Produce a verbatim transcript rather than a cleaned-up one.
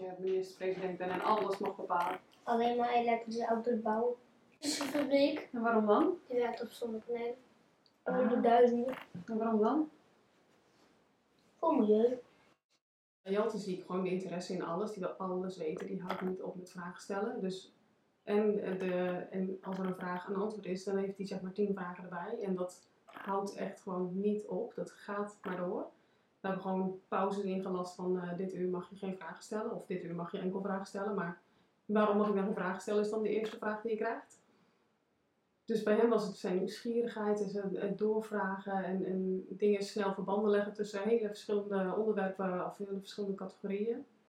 je minister-president bent en alles mag bepalen. Alleen maar elektrische auto's bouwen. Dus een fabriek. En waarom dan? Die werkt op zonnepanelen. Ah. Honderdduizenden. En waarom dan? Voor milieu. Bij Jelte zie ik gewoon de interesse in alles. Die wil alles weten. Die houdt niet op met vragen stellen. Dus, en, de, en als er een vraag een antwoord is, dan heeft hij zeg maar tien vragen erbij. En dat houdt echt gewoon niet op. Dat gaat maar door. We hebben gewoon pauzes ingelast van uh, dit uur mag je geen vragen stellen. Of dit uur mag je enkel vragen stellen. Maar waarom mag ik dan geen vragen stellen is dan de eerste vraag die je krijgt. Dus bij hem was het zijn nieuwsgierigheid en zijn, het doorvragen en, en dingen snel verbanden leggen tussen hele verschillende onderwerpen of hele verschillende categorieën.